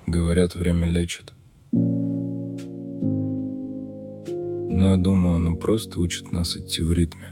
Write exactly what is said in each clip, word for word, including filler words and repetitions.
Говорят, время лечит. Но я думаю, оно просто учит нас идти в ритме.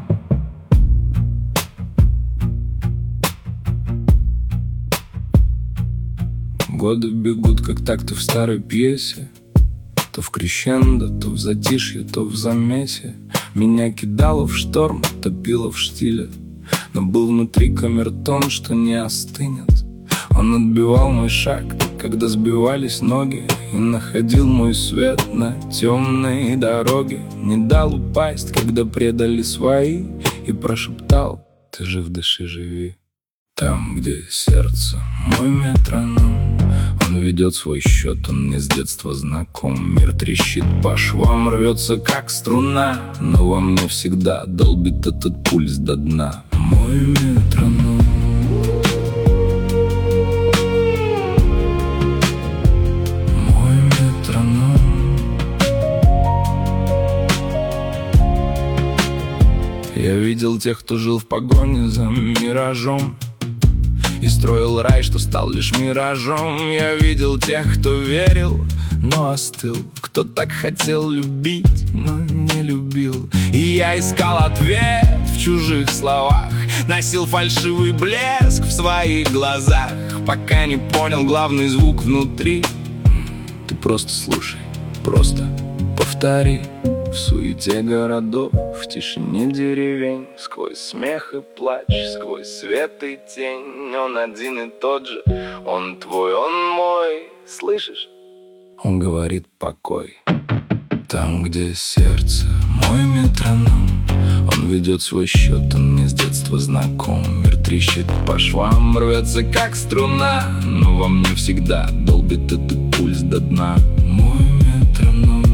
Годы бегут, как такты в старой пьесе. То в крещендо, то в затишье, то в замесе. Меня кидало в шторм, топило в штиле. Но был внутри камертон, что не остынет. Он отбивал мой шаг, когда сбивались ноги, и находил мой свет на темной дороге. Не дал упасть, когда предали свои, и прошептал: ты жив, дыши, живи. Там, где сердце, мой метроном, он ведет свой счет, он мне с детства знаком. Мир трещит по швам, рвется как струна, но во мне всегда долбит этот пульс до дна. Мой метроном. Мой метроном. Я видел тех, кто жил в погоне за миражом и строил рай, что стал лишь миражом. Я видел тех, кто верил, но остыл, кто так хотел любить, но не любил. И я искал ответ в чужих словах, носил фальшивый блеск в своих глазах, пока не понял главный звук внутри. Ты просто слушай, просто повтори. В суете городов, в тишине деревень, сквозь смех и плач, сквозь свет и тень, он один и тот же, он твой, он мой, слышишь? Он говорит: покой. Там, где сердце, мой метроном, он ведет свой счет, он мне с детства знаком. Мир трещит по швам, рвется как струна, но во мне всегда долбит этот пульс до дна. Мой метроном.